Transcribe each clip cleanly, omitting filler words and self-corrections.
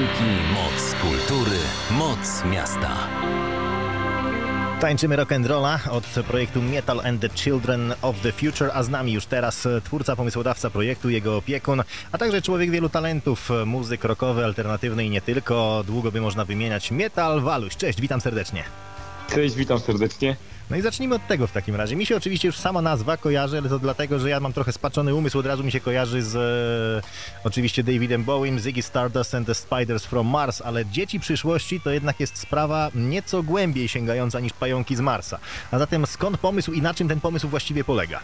muzyki, moc kultury, moc miasta. Tańczymy rock'n'rolla od projektu Metal and the Children of the Future, a z nami już teraz twórca, pomysłodawca projektu, jego opiekun, a także człowiek wielu talentów, muzyk rockowy, alternatywny i nie tylko. Długo by można wymieniać. Metal Waluś, cześć, witam serdecznie. Cześć, witam serdecznie. No i zacznijmy od tego w takim razie. Mi się oczywiście już sama nazwa kojarzy, ale to dlatego, że ja mam trochę spaczony umysł. Od razu mi się kojarzy z oczywiście Davidem Bowiem, Ziggy Stardust and the Spiders from Mars, ale Dzieci przyszłości to jednak jest sprawa nieco głębiej sięgająca niż Pająki z Marsa. A zatem skąd pomysł i na czym ten pomysł właściwie polega?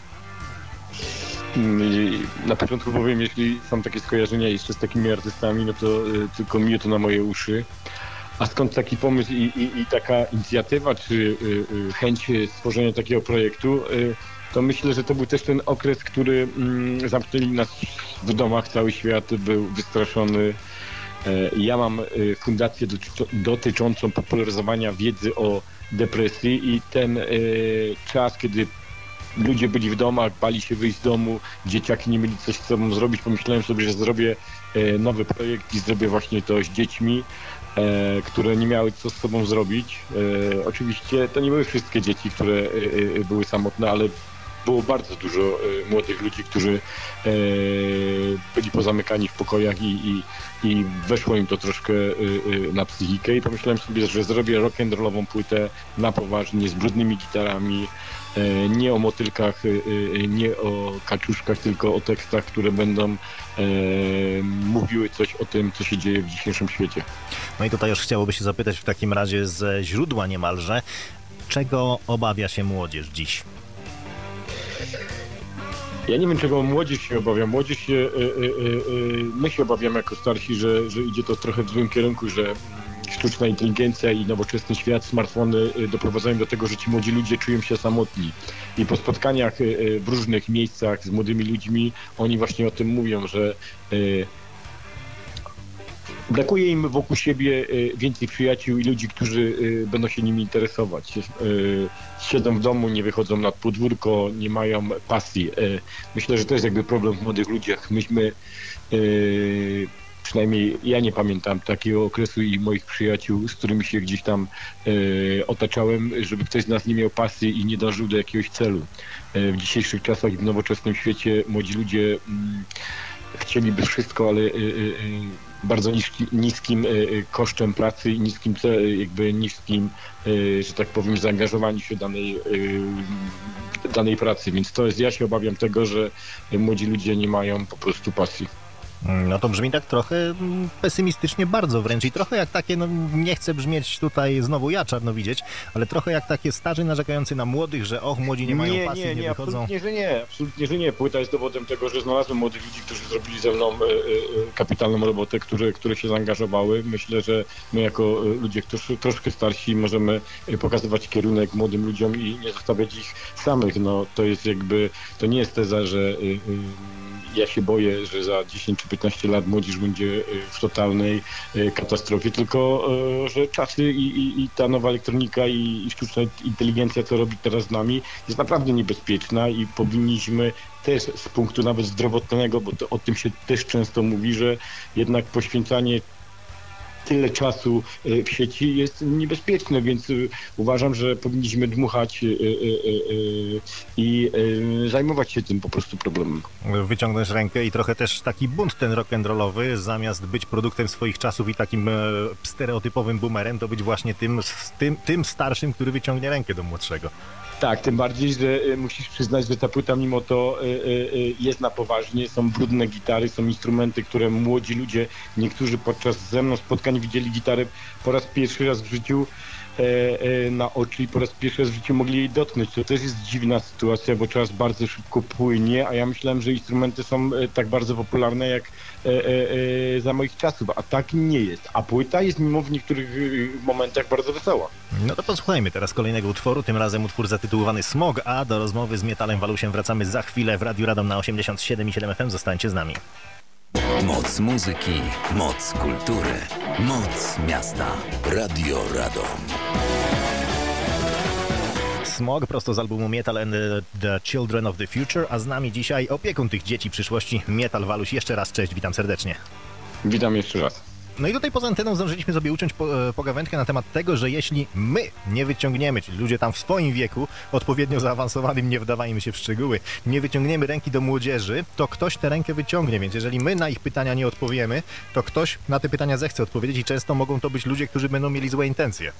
Na początku powiem, jeśli są takie skojarzenia jeszcze z takimi artystami, no to tylko miód na moje uszy. A skąd taki pomysł i taka inicjatywa, czy chęć stworzenia takiego projektu, to myślę, że to był też ten okres, który zamknęli nas w domach, cały świat był wystraszony. Ja mam fundację dotyczącą popularyzowania wiedzy o depresji i ten czas, kiedy ludzie byli w domach, bali się wyjść z domu, dzieciaki nie mieli coś z sobą zrobić, pomyślałem sobie, że zrobię nowy projekt i zrobię właśnie to z dziećmi, które nie miały co z sobą zrobić. Oczywiście to nie były wszystkie dzieci, które były samotne, ale było bardzo dużo młodych ludzi, którzy byli pozamykani w pokojach i weszło im to troszkę na psychikę i pomyślałem sobie, że zrobię rock'n'rollową płytę na poważnie, z brudnymi gitarami, nie o motylkach, nie o kaczuszkach, tylko o tekstach, które będą mówiły coś o tym, co się dzieje w dzisiejszym świecie. No i tutaj już chciałoby się zapytać w takim razie ze źródła niemalże, czego obawia się młodzież dziś? Ja nie wiem, czego młodzież się obawia. Młodzież się, my się obawiamy jako starsi, że idzie to trochę w złym kierunku, że sztuczna inteligencja i nowoczesny świat, smartfony doprowadzają do tego, że ci młodzi ludzie czują się samotni. I po spotkaniach w różnych miejscach z młodymi ludźmi oni właśnie o tym mówią, że brakuje im wokół siebie więcej przyjaciół i ludzi, którzy będą się nimi interesować. Siedzą w domu, nie wychodzą na podwórko, nie mają pasji. Myślę, że to jest jakby problem w młodych ludziach. Myśmy, przynajmniej ja nie pamiętam takiego okresu i moich przyjaciół, z którymi się gdzieś tam otaczałem, żeby ktoś z nas nie miał pasji i nie dążył do jakiegoś celu. W dzisiejszych czasach i w nowoczesnym świecie młodzi ludzie chcieliby wszystko, ale bardzo niskim kosztem pracy i niskim, że tak powiem, zaangażowaniu się danej pracy. Więc ja się obawiam tego, że młodzi ludzie nie mają po prostu pasji. No to brzmi tak trochę pesymistycznie bardzo wręcz i trochę jak takie, no nie chcę brzmieć tutaj znowu ja czarno widzieć, ale trochę jak takie starzy narzekający na młodych, że młodzi nie mają pasji, nie wychodzą. Absolutnie, że nie. Płyta jest dowodem tego, że znalazłem młodych ludzi, którzy zrobili ze mną kapitalną robotę, które się zaangażowały. Myślę, że my jako ludzie troszkę starsi możemy pokazywać kierunek młodym ludziom i nie zostawiać ich samych. No to jest to nie jest teza, że ja się boję, że za 10 czy 15 lat młodzież będzie w totalnej katastrofie, tylko że czasy i ta nowa elektronika i sztuczna inteligencja, co robi teraz z nami, jest naprawdę niebezpieczna i powinniśmy też z punktu nawet zdrowotnego, bo o tym się też często mówi, że jednak poświęcanie tyle czasu w sieci jest niebezpieczne, więc uważam, że powinniśmy dmuchać i zajmować się tym po prostu problemem. Wyciągnąć rękę i trochę też taki bunt ten rock'n'rollowy, zamiast być produktem swoich czasów i takim stereotypowym boomerem, to być właśnie tym starszym, który wyciągnie rękę do młodszego. Tak, tym bardziej, że musisz przyznać, że ta płyta mimo to jest na poważnie, są brudne gitary, są instrumenty, które młodzi ludzie, niektórzy podczas ze mną spotkań widzieli gitarę po raz pierwszy raz w życiu na oczy i po raz pierwszy raz w życiu mogli jej dotknąć. To też jest dziwna sytuacja, bo czas bardzo szybko płynie, a ja myślałem, że instrumenty są tak bardzo popularne jak za moich czasów, a tak nie jest. A płyta jest mimo w niektórych momentach bardzo wesoła. No to posłuchajmy teraz kolejnego utworu, tym razem utwór zatytułowany Smog, a do rozmowy z Metalem Walusiem wracamy za chwilę w Radiu Radom na 87,7 FM. Zostańcie z nami. Moc muzyki, moc kultury, moc miasta. Radio Radom. Smog prosto z albumu Metal and the Children of the Future, a z nami dzisiaj opiekun tych dzieci przyszłości, Metal Waluś. Jeszcze raz cześć, witam serdecznie. Witam jeszcze raz. No i tutaj poza anteną zdążyliśmy sobie uciąć pogawędkę na temat tego, że jeśli my nie wyciągniemy, czyli ludzie tam w swoim wieku, odpowiednio zaawansowanym, nie wdawajmy się w szczegóły, nie wyciągniemy ręki do młodzieży, to ktoś tę rękę wyciągnie, więc jeżeli my na ich pytania nie odpowiemy, to ktoś na te pytania zechce odpowiedzieć i często mogą to być ludzie, którzy będą mieli złe intencje.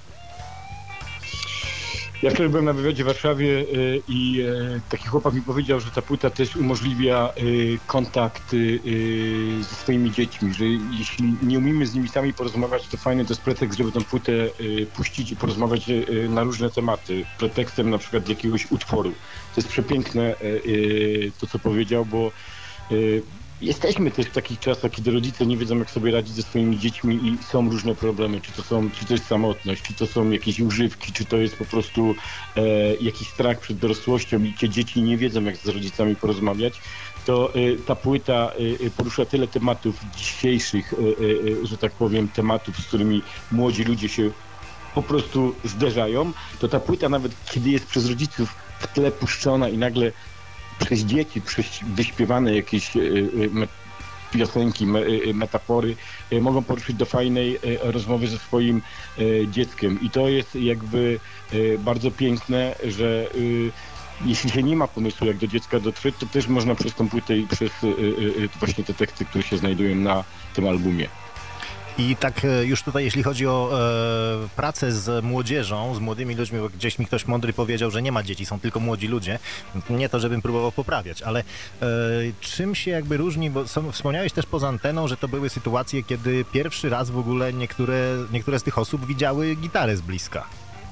Ja wczoraj byłem na wywiadzie w Warszawie i taki chłopak mi powiedział, że ta płyta też umożliwia kontakt ze swoimi dziećmi, że jeśli nie umiemy z nimi sami porozmawiać, to fajny to jest pretekst, żeby tę płytę puścić i porozmawiać na różne tematy, pretekstem na przykład jakiegoś utworu. To jest przepiękne to, co powiedział, bo jesteśmy też w takich czasach, kiedy rodzice nie wiedzą, jak sobie radzić ze swoimi dziećmi i są różne problemy, czy to jest samotność, czy to są jakieś używki, czy to jest po prostu jakiś strach przed dorosłością i te dzieci nie wiedzą, jak z rodzicami porozmawiać, to ta płyta porusza tyle tematów dzisiejszych, że tak powiem, tematów, z którymi młodzi ludzie się po prostu zderzają, to ta płyta nawet kiedy jest przez rodziców w tle puszczona i nagle przez dzieci, wyśpiewane jakieś piosenki, metafory mogą poruszyć do fajnej rozmowy ze swoim dzieckiem. I to jest jakby bardzo piękne, że jeśli się nie ma pomysłu, jak do dziecka dotrzeć, to też można przez tą płytę i przez właśnie te teksty, które się znajdują na tym albumie. I tak już tutaj, jeśli chodzi o pracę z młodzieżą, z młodymi ludźmi, bo gdzieś mi ktoś mądry powiedział, że nie ma dzieci, są tylko młodzi ludzie. Nie to, żebym próbował poprawiać, ale czym się jakby różni, bo wspomniałeś też poza anteną, że to były sytuacje, kiedy pierwszy raz w ogóle niektóre z tych osób widziały gitarę z bliska.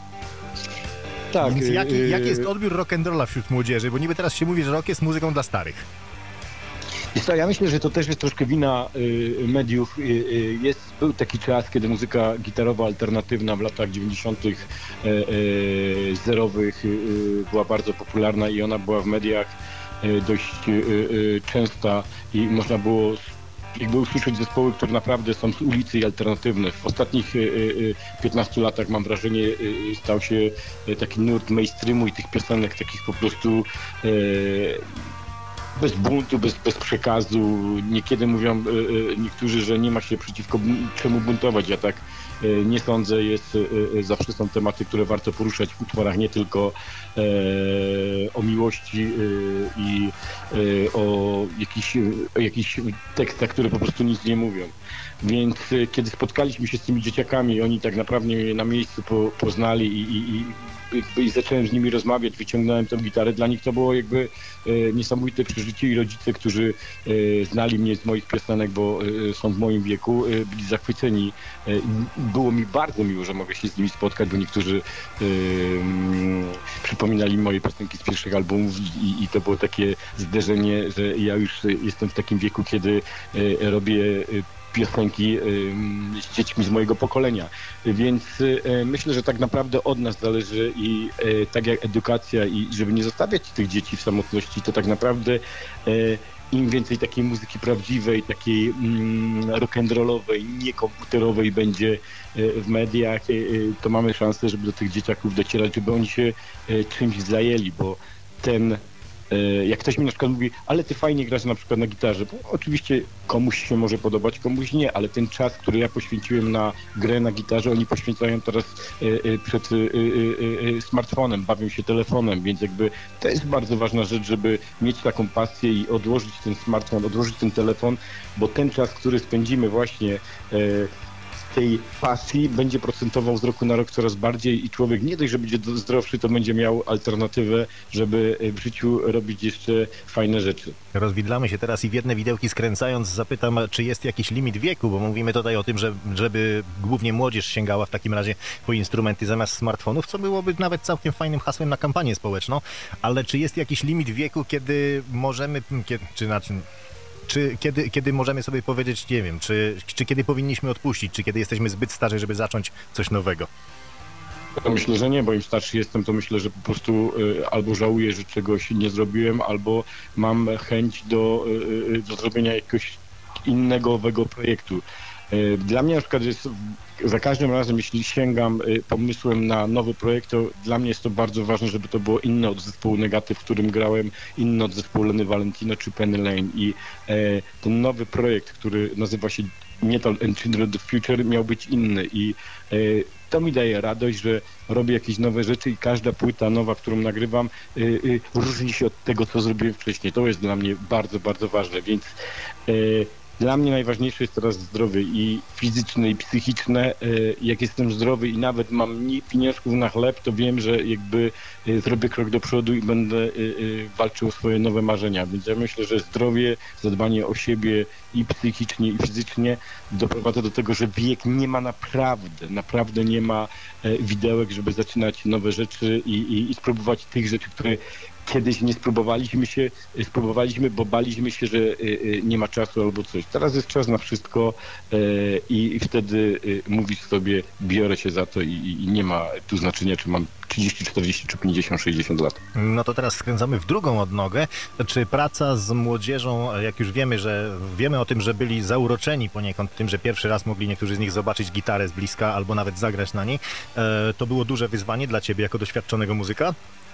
Tak. Więc jaki jest odbiór rock'n'rolla wśród młodzieży? Bo niby teraz się mówi, że rock jest muzyką dla starych. Ja myślę, że to też jest troszkę wina mediów. Był taki czas, kiedy muzyka gitarowa alternatywna w latach 90. zerowych była bardzo popularna i ona była w mediach dość częsta i można było jakby usłyszeć zespoły, które naprawdę są z ulicy i alternatywne. W ostatnich 15 latach, mam wrażenie, stał się taki nurt mainstreamu i tych piosenek takich po prostu bez buntu, bez przekazu. Niekiedy mówią niektórzy, że nie ma się przeciwko czemu buntować. Ja tak nie sądzę. Zawsze są tematy, które warto poruszać w utworach, nie tylko o miłości i o jakichś tekstach, które po prostu nic nie mówią. Więc kiedy spotkaliśmy się z tymi dzieciakami, oni tak naprawdę mnie na miejscu poznali i zacząłem z nimi rozmawiać, wyciągnąłem tę gitarę. Dla nich to było jakby niesamowite przeżycie i rodzice, którzy znali mnie z moich piosenek, bo są w moim wieku, byli zachwyceni. Było mi bardzo miło, że mogę się z nimi spotkać, bo niektórzy przypominali moje piosenki z pierwszych albumów i to było takie zderzenie, że ja już jestem w takim wieku, kiedy robię piosenki z dziećmi z mojego pokolenia. Więc myślę, że tak naprawdę od nas zależy i tak jak edukacja i żeby nie zostawiać tych dzieci w samotności, to tak naprawdę im więcej takiej muzyki prawdziwej, takiej rock'n'rollowej, niekomputerowej będzie w mediach, to mamy szansę, żeby do tych dzieciaków docierać, żeby oni się czymś zajęli, bo jak ktoś mi na przykład mówi, ale ty fajnie grasz na przykład na gitarze, bo oczywiście komuś się może podobać, komuś nie, ale ten czas, który ja poświęciłem na grę na gitarze, oni poświęcają teraz przed smartfonem, bawią się telefonem, więc jakby to jest bardzo ważna rzecz, żeby mieć taką pasję i odłożyć ten smartfon, odłożyć ten telefon, bo ten czas, który spędzimy właśnie tej pasji będzie procentował z roku na rok coraz bardziej i człowiek nie dość, że będzie zdrowszy, to będzie miał alternatywę, żeby w życiu robić jeszcze fajne rzeczy. Rozwidlamy się teraz i w jedne widełki skręcając zapytam, czy jest jakiś limit wieku, bo mówimy tutaj o tym, żeby głównie młodzież sięgała w takim razie po instrumenty zamiast smartfonów, co byłoby nawet całkiem fajnym hasłem na kampanię społeczną, ale czy jest jakiś limit wieku, kiedy możemy, kiedy możemy sobie powiedzieć, nie wiem, czy kiedy powinniśmy odpuścić, czy kiedy jesteśmy zbyt starzy, żeby zacząć coś nowego? To myślę, że nie, bo im starszy jestem, to myślę, że po prostu albo żałuję, że czegoś nie zrobiłem, albo mam chęć do zrobienia jakiegoś innego owego projektu. Dla mnie na przykład jest za każdym razem, jeśli sięgam pomysłem na nowy projekt, to dla mnie jest to bardzo ważne, żeby to było inne od zespołu Negatyw, w którym grałem, inne od zespołu Lenny Valentino czy Penny Lane i ten nowy projekt, który nazywa się Metal and Children of the Future miał być inny i to mi daje radość, że robię jakieś nowe rzeczy i każda płyta nowa, którą nagrywam, różni się od tego, co zrobiłem wcześniej. To jest dla mnie bardzo, bardzo ważne, więc dla mnie najważniejsze jest teraz zdrowie i fizyczne, i psychiczne. Jak jestem zdrowy i nawet mam mniej pieniążków na chleb, to wiem, że jakby zrobię krok do przodu i będę walczył o swoje nowe marzenia. Więc ja myślę, że zdrowie, zadbanie o siebie i psychicznie, i fizycznie doprowadza do tego, że wiek nie ma naprawdę nie ma widełek, żeby zaczynać nowe rzeczy i spróbować tych rzeczy, które kiedyś nie spróbowaliśmy, bo baliśmy się, że nie ma czasu albo coś. Teraz jest czas na wszystko i wtedy mówisz sobie, biorę się za to i nie ma tu znaczenia, czy mam 30, 40 czy 50, 60 lat. No to teraz skręcamy w drugą odnogę. Czy praca z młodzieżą, jak już wiemy o tym, że byli zauroczeni poniekąd tym, że pierwszy raz mogli niektórzy z nich zobaczyć gitarę z bliska albo nawet zagrać na niej, to było duże wyzwanie dla ciebie jako doświadczonego muzyka?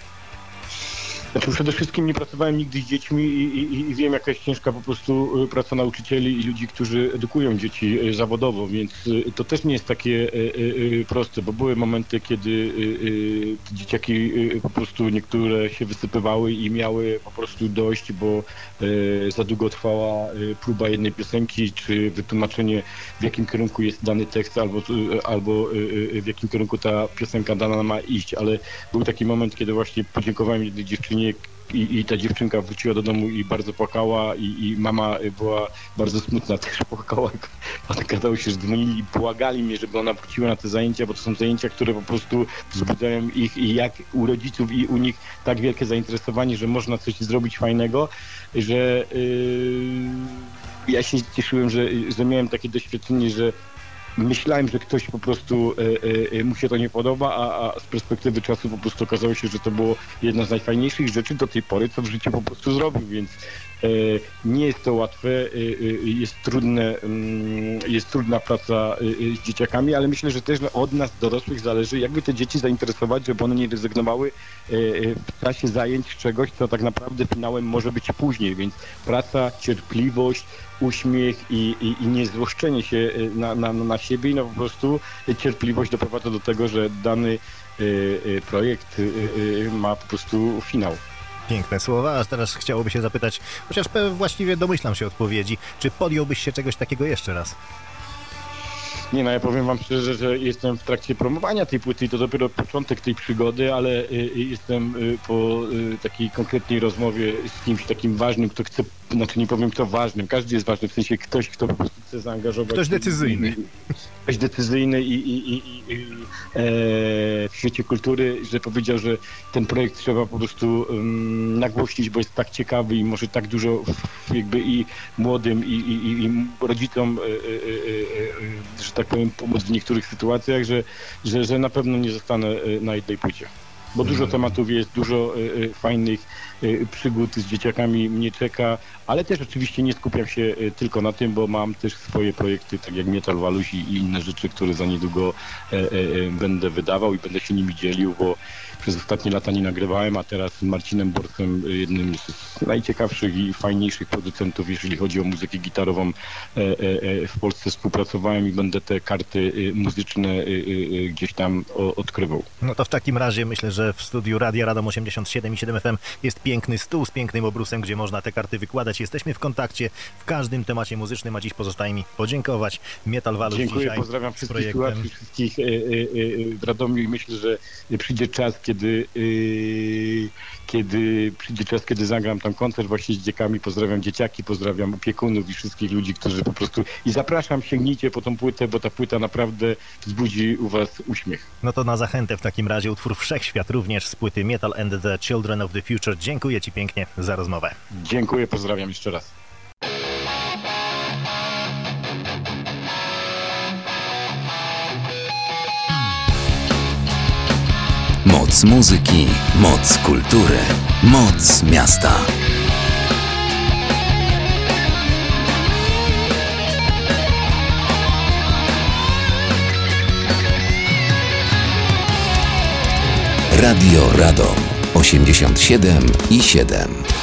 Znaczy przede wszystkim nie pracowałem nigdy z dziećmi i wiem, jaka jest ciężka po prostu praca nauczycieli i ludzi, którzy edukują dzieci zawodowo, więc to też nie jest takie proste, bo były momenty, kiedy dzieciaki po prostu niektóre się wysypywały i miały po prostu dość, bo za długo trwała próba jednej piosenki, czy wytłumaczenie, w jakim kierunku jest dany tekst, albo w jakim kierunku ta piosenka dana ma iść, ale był taki moment, kiedy właśnie podziękowałem jednej dziewczynie i ta dziewczynka wróciła do domu i bardzo płakała i mama była bardzo smutna, też płakała. Gadało się, że dzwonili i błagali mnie, żeby ona wróciła na te zajęcia, bo to są zajęcia, które po prostu wzbudzają ich i jak u rodziców i u nich tak wielkie zainteresowanie, że można coś zrobić fajnego, że ja się cieszyłem, że miałem takie doświadczenie, że myślałem, że ktoś po prostu mu się to nie podoba, a z perspektywy czasu po prostu okazało się, że to było jedna z najfajniejszych rzeczy do tej pory, co w życiu po prostu zrobił, więc nie jest to łatwe, jest trudna praca z dzieciakami, ale myślę, że też od nas, dorosłych, zależy, jakby te dzieci zainteresować, żeby one nie rezygnowały w czasie zajęć czegoś, co tak naprawdę finałem może być później, więc praca, cierpliwość, uśmiech i niezłoszczenie się na siebie i no po prostu cierpliwość doprowadza do tego, że dany projekt ma po prostu finał. Piękne słowa, a teraz chciałoby się zapytać, chociaż właściwie domyślam się odpowiedzi, czy podjąłbyś się czegoś takiego jeszcze raz? Nie no, ja powiem wam szczerze, że jestem w trakcie promowania tej płyty i to dopiero początek tej przygody, ale jestem po takiej konkretnej rozmowie z kimś takim ważnym, kto chce, znaczy nie powiem kto ważnym, każdy jest ważny, w sensie ktoś, kto po prostu chce zaangażować. Ktoś decyzyjny. Ktoś decyzyjny w świecie kultury, że powiedział, że ten projekt trzeba po prostu nagłośnić, bo jest tak ciekawy i może tak dużo jakby i młodym i rodzicom, że tak powiem, pomóc w niektórych sytuacjach, że na pewno nie zostanę na jednej płycie. Bo dużo tematów jest, dużo fajnych przygód z dzieciakami mnie czeka, ale też oczywiście nie skupiam się tylko na tym, bo mam też swoje projekty, tak jak Metal Waluś i inne rzeczy, które za niedługo będę wydawał i będę się nimi dzielił, bo przez ostatnie lata nie nagrywałem, a teraz z Marcinem Borcem, jednym z najciekawszych i fajniejszych producentów, jeżeli chodzi o muzykę gitarową w Polsce, współpracowałem i będę te karty muzyczne gdzieś tam odkrywał. No to w takim razie myślę, że w studiu Radia Radom 87,7 FM jest piękny stół z pięknym obrusem, gdzie można te karty wykładać. Jesteśmy w kontakcie w każdym temacie muzycznym, a dziś pozostaje mi podziękować. Metal Waluś dzisiaj. Dziękuję, pozdrawiam wszystkich słuchaczy, wszystkich w Radomiu i myślę, że przyjdzie czas, kiedy zagram tam koncert właśnie z dzieciakami, pozdrawiam dzieciaki, pozdrawiam opiekunów i wszystkich ludzi, którzy po prostu i zapraszam, sięgnijcie po tą płytę, bo ta płyta naprawdę wzbudzi u was uśmiech. No to na zachętę w takim razie utwór Wszechświat również z płyty Metal and the Children of the Future. Dziękuję ci pięknie za rozmowę. Dziękuję, pozdrawiam jeszcze raz. Moc muzyki, moc kultury, moc miasta. Radio Radom 87,7.